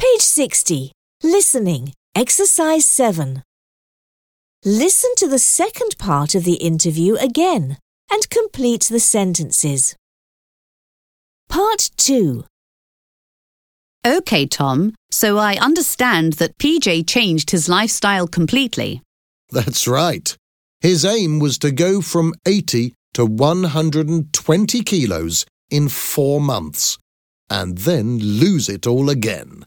Page 60. Listening. Exercise 7. Listen to the second part of the interview again and complete the sentences. Part 2. OK, Tom, so I understand that PJ changed his lifestyle completely. That's right. His aim was to go from 80 to 120 kilos in 4 months and then lose it all again.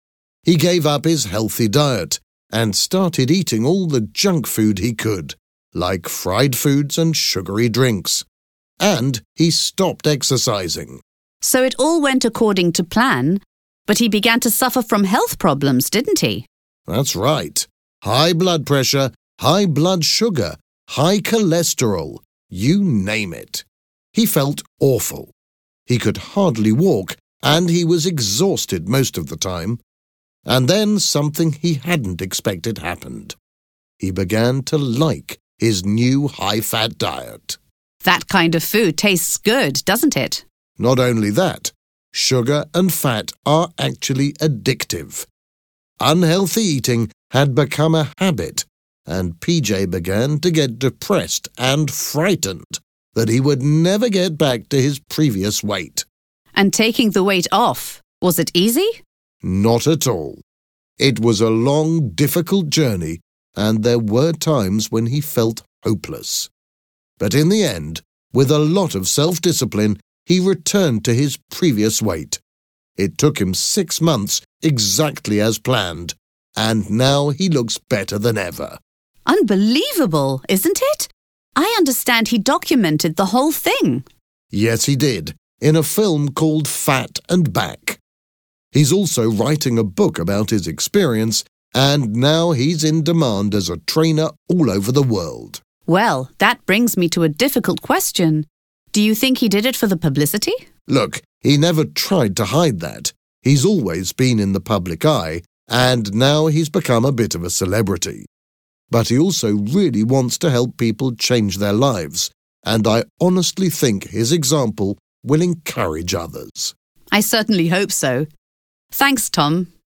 He gave up his healthy diet and started eating all the junk food he could, like fried foods and sugary drinks. And he stopped exercising. So it all went according to plan, but he began to suffer from health problems, didn't he? That's right. High blood pressure, high blood sugar, high cholesterol, you name it. He felt awful. He could hardly walk, and he was exhausted most of the time. And then something he hadn't expected happened. He began to like his new high-fat diet. That kind of food tastes good, doesn't it? Not only that, sugar and fat are actually addictive. Unhealthy eating had become a habit, and PJ began to get depressed and frightened that he would never get back to his previous weight. And taking the weight off, was it easy? Not at all. It was a long, difficult journey, and there were times when he felt hopeless. But in the end, with a lot of self-discipline, he returned to his previous weight. It took him 6 months, exactly as planned, and now he looks better than ever. Unbelievable, isn't it? I understand he documented the whole thing. Yes, he did, in a film called Fat and Back. He's also writing a book about his experience, and now he's in demand as a trainer all over the world. Well, that brings me to a difficult question. Do you think he did it for the publicity? Look, he never tried to hide that. He's always been in the public eye, and now he's become a bit of a celebrity. But he also really wants to help people change their lives, and I honestly think his example will encourage others. I certainly hope so. Thanks, Tom.